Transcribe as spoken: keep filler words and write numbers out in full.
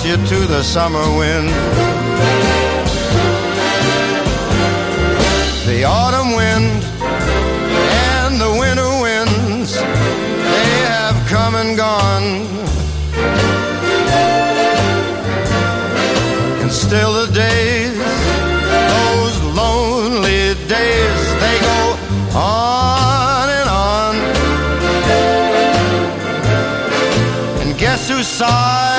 you to the summer wind. The autumn wind and the winter winds, they have come and gone. And still the days, those lonely days, they go on and on. And guess who sighed